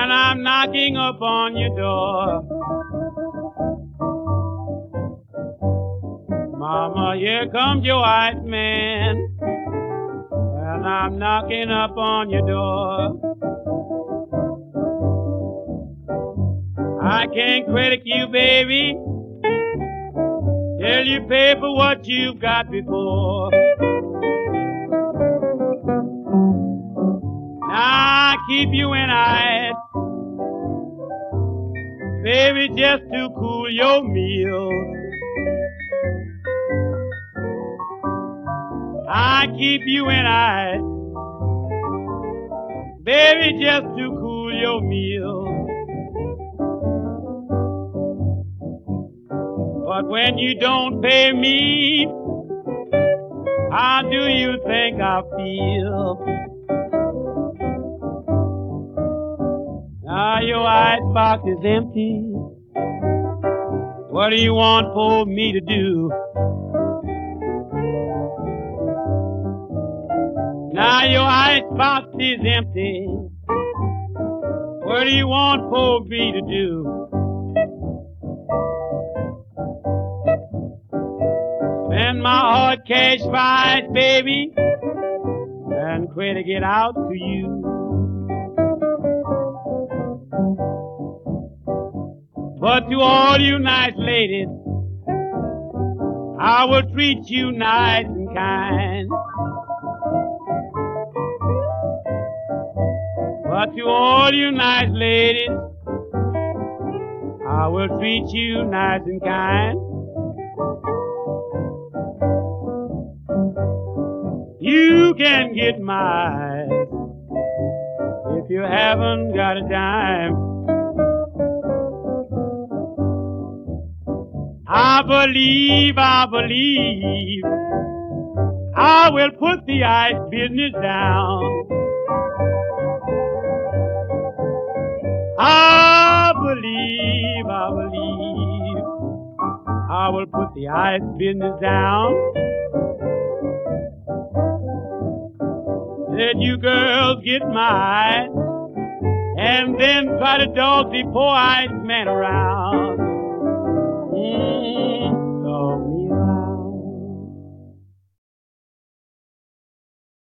and I'm knocking upon your door. Mama, here comes your white man, and I'm knocking upon your door. I can't credit you, baby, till you pay for what you've got before. Now I keep you in eyes, baby, just to cool your meals. I keep you in eyes, baby, just to cool your meals. But when you don't pay me, how do you think I feel? Now your icebox is empty. What do you want for me to do? Now your icebox is empty. What do you want for me to do? Spend my hard cash price, baby, and quit to get out to you. But to all you nice ladies, I will treat you nice and kind. But to all you nice ladies, I will treat you nice and kind. You can get mine if you haven't got a dime. I believe I will put the ice business down. I believe I will put the ice business down. Let you girls get my ice, and then try to dog the poor ice man around.